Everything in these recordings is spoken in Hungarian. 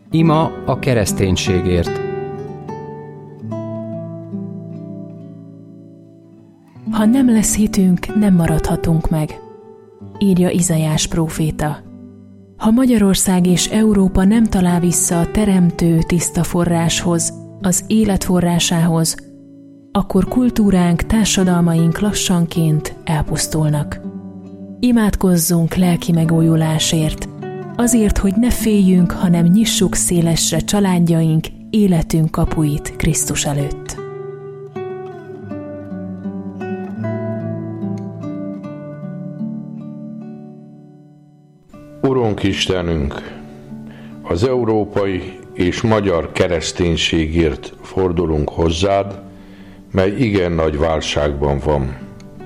Ima a kereszténységért. Ha nem lesz hitünk, nem maradhatunk meg, írja Izaiás próféta. Ha Magyarország és Európa nem talál vissza a teremtő tiszta forráshoz, az élet forrásához, akkor kultúránk, társadalmaink lassanként elpusztulnak. Imádkozzunk lelki megújulásért, azért, hogy ne féljünk, hanem nyissuk szélesre családjaink, életünk kapuit Krisztus előtt. Urunk Istenünk, az európai és magyar kereszténységért fordulunk hozzád, mely igen nagy válságban van.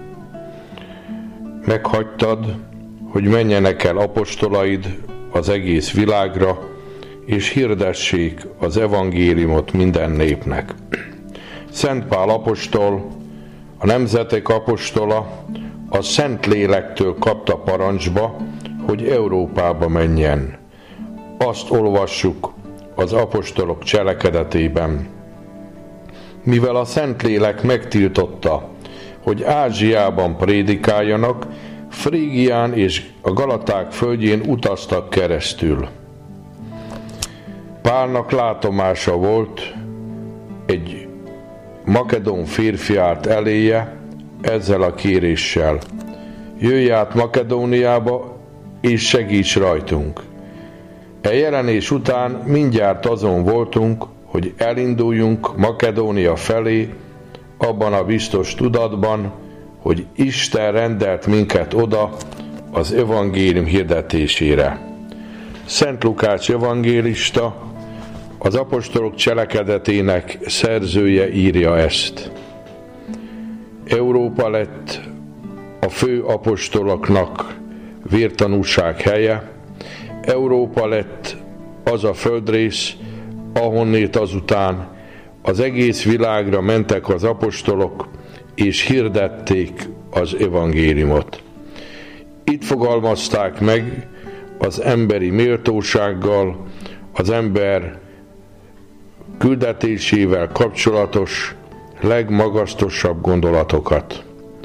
Meghagytad, hogy menjenek el apostolaid az egész világra, és hirdessék az evangéliumot minden népnek. Szent Pál apostol, a nemzetek apostola, a Szentlélektől kapta parancsba, hogy Európába menjen. Azt olvassuk az apostolok cselekedetében. Mivel a Szentlélek megtiltotta, hogy Ázsiában prédikáljanak, Frígián és a Galaták földjén utaztak keresztül. Pálnak látomása volt, egy makedón férfi állt eléje ezzel a kéréssel: jöjj át Makedóniába, és segíts rajtunk. E jelenés után mindjárt azon voltunk, hogy elinduljunk Makedónia felé, abban a biztos tudatban, hogy Isten rendelt minket oda az evangélium hirdetésére. Szent Lukács evangélista, az apostolok cselekedetének szerzője írja ezt. Európa lett a fő apostoloknak vértanúság helye, Európa lett az a földrész, ahonnét azután az egész világra mentek az apostolok, és hirdették az evangéliumot. Itt fogalmazták meg az emberi méltósággal, az ember küldetésével kapcsolatos legmagasztosabb gondolatokat.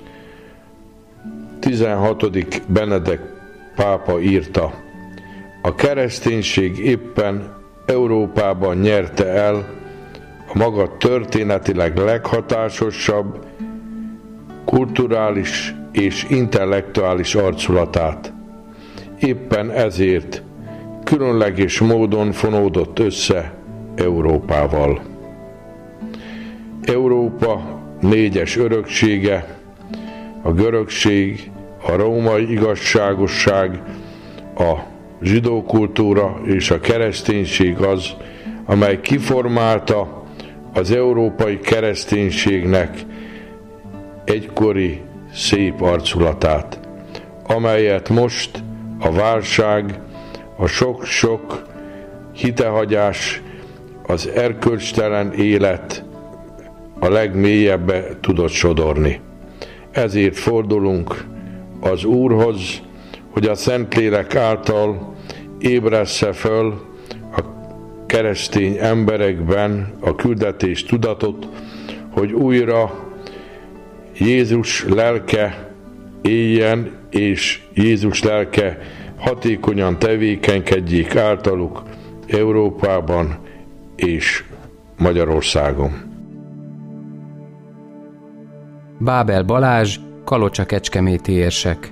16. Benedek pápa írta: a kereszténység éppen Európában nyerte el a maga történetileg leghatásosabb, kulturális és intellektuális arculatát. Éppen ezért különleges módon fonódott össze Európával. Európa négyes öröksége, a görögség, a római igazságosság, a zsidó kultúra és a kereszténység az, amely kiformálta az európai kereszténységnek egykori szép arculatát, amelyet most a válság, a sok-sok hitehagyás, az erkölcstelen élet a legmélyebbe tudott sodorni. Ezért fordulunk az Úrhoz, hogy a Szentlélek által ébressze föl a keresztény emberekben a küldetés tudatot, hogy újra Jézus lelke éljen, és Jézus lelke hatékonyan tevékenykedjék általuk Európában és Magyarországon. Bábel Balázs, Kalocsa-Kecskeméti érsek.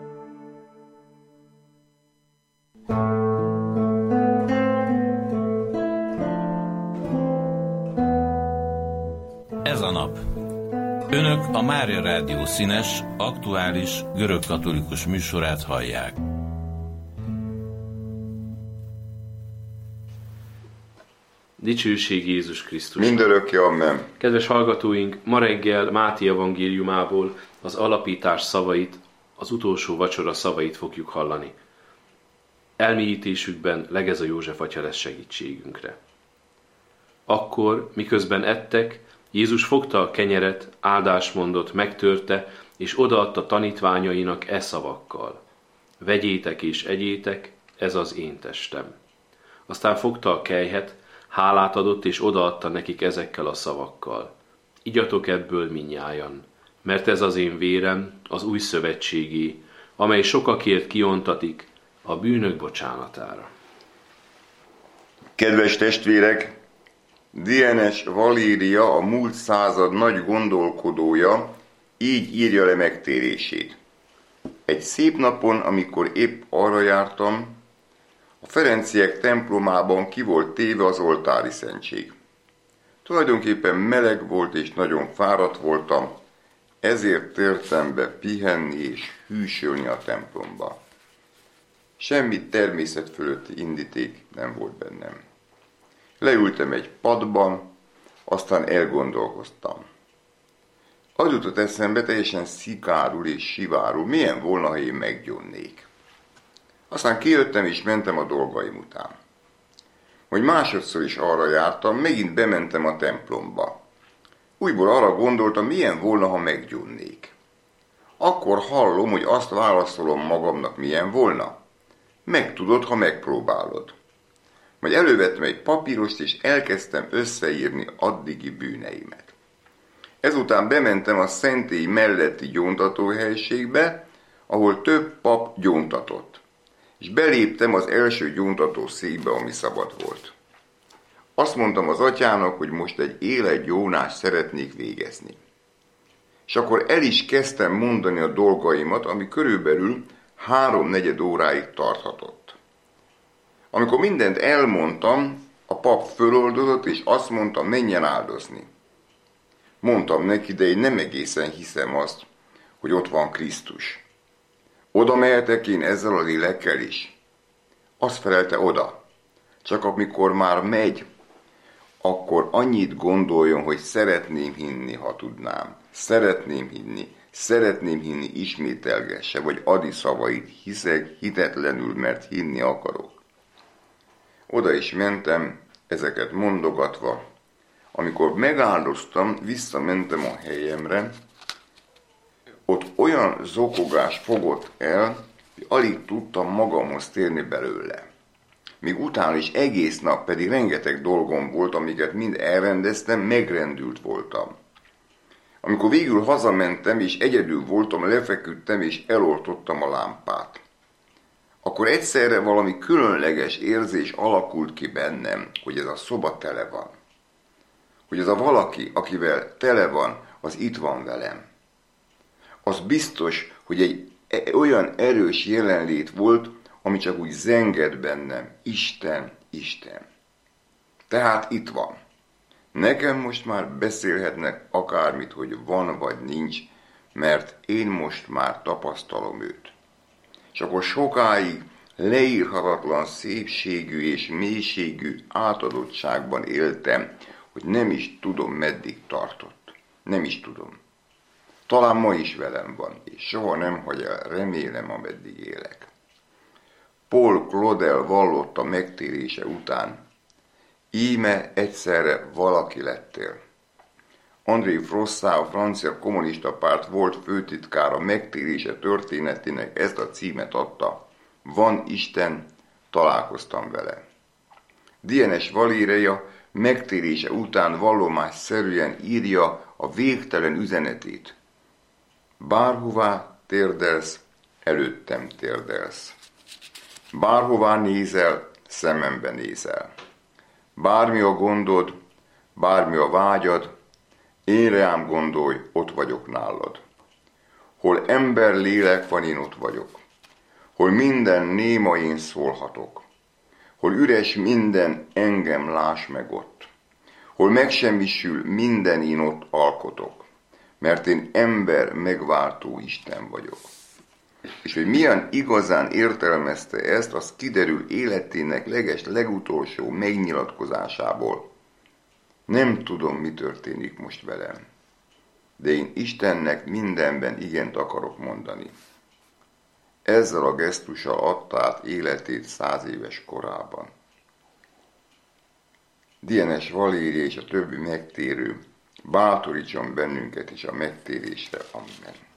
Ez a nap. Önök a Mária Rádió színes, aktuális, görögkatolikus műsorát hallják. Dicsőség Jézus Krisztus. Mindörökké, amen. Kedves hallgatóink, ma reggel Máté evangéliumából az alapítás szavait, az utolsó vacsora szavait fogjuk hallani. Elmélyítésükben Legeza József atya lesz segítségünkre. Akkor, miközben ettek, Jézus fogta a kenyeret, áldást mondott, megtörte, és odaadta tanítványainak szavakkal: vegyétek és egyétek, ez az én testem. Aztán fogta a kelyhet, hálát adott és odaadta nekik ezekkel a szavakkal. Igyatok ebből mindnyájan, mert ez az én vérem, az új szövetségé, amely sokakért kiontatik a bűnök bocsánatára. Kedves testvérek, Dienes Valéria, a múlt század nagy gondolkodója, így írja le megtérését. Egy szép napon, amikor épp arra jártam, a Ferenciek templomában ki volt téve az oltári szentség. Tulajdonképpen meleg volt és nagyon fáradt voltam, ezért tértem be pihenni és hűsölni a templomba. Semmi természet fölötti indíték nem volt bennem. Leültem egy padban, aztán elgondolkoztam. Az jutott eszembe teljesen szikárul és sivárul, milyen volna, ha én meggyónnék. Aztán kijöttem és mentem a dolgaim után. Hogy másodszor is arra jártam, megint bementem a templomba. Újból arra gondoltam, milyen volna, ha meggyónnék. Akkor hallom, hogy azt válaszolom magamnak, milyen volna. Megtudod, ha megpróbálod. Majd elővettem egy papírost, és elkezdtem összeírni addigi bűneimet. Ezután bementem a szentély melletti gyóntatóhelyiségbe, ahol több pap gyóntatott. És beléptem az első gyóntató székbe, ami szabad volt. Azt mondtam az atyának, hogy most egy életgyónást szeretnék végezni. És akkor el is kezdtem mondani a dolgaimat, ami körülbelül 3-4 óráig tarthatott. Amikor mindent elmondtam, a pap föloldozott, és azt mondta, menjen áldozni. Mondtam neki, de én nem egészen hiszem azt, hogy ott van Krisztus. Oda mehetek én ezzel a lélekkel is? Azt felelte, oda. Csak amikor már megy, akkor annyit gondoljon, hogy szeretném hinni, ha tudnám. Szeretném hinni, ismételgesse, vagy adi szavait, hiszek hitetlenül, mert hinni akarok. Oda is mentem, ezeket mondogatva. Amikor megáldoztam, visszamentem a helyemre, ott olyan zokogás fogott el, hogy alig tudtam magamhoz térni belőle. Még utána is egész nap pedig rengeteg dolgom volt, amiket mind elrendeztem, megrendült voltam. Amikor végül hazamentem, és egyedül voltam, lefeküdtem, és eloltottam a lámpát. Akkor egyszerre valami különleges érzés alakult ki bennem, hogy ez a szoba tele van. Hogy ez a valaki, akivel tele van, az itt van velem. Az biztos, hogy egy olyan erős jelenlét volt, ami csak úgy zengett bennem. Isten, Isten. Tehát itt van. Nekem most már beszélhetnek akármit, hogy van vagy nincs, mert én most már tapasztalom őt. És akkor sokáig leírhatatlan szépségű és mélységű átadottságban éltem, hogy nem is tudom, meddig tartott. Nem is tudom. Talán ma is velem van, és soha nem hagy el, remélem, ameddig élek. Paul Claudel vallotta megtérése után, íme egyszerre valaki lettél. André Froissart, a francia kommunista párt volt főtitkára megtérése történetének ezt a címet adta. Van Isten, találkoztam vele. Dienes Valéria megtérése után vallomásszerűen írja a végtelen üzenetét. Bárhová térdelsz, előttem térdelsz. Bárhová nézel, szemembe nézel. Bármi a gondod, bármi a vágyad, én rám gondolj, ott vagyok nálad. Hol ember lélek van, én ott vagyok. Hol minden néma, én szólhatok. Hol üres minden, engem láss meg ott. Hol megsemmisül minden, én ott alkotok. Mert én ember megváltó Isten vagyok. És hogy milyen igazán értelmezte ezt, az kiderül életének legutolsó megnyilatkozásából. Nem tudom, mi történik most velem, de én Istennek mindenben igent akarok mondani. Ezzel a gesztussal adta át életét 100 éves korában. Dienes Valéria és a többi megtérő bátorítson bennünket is a megtérésre. Amen.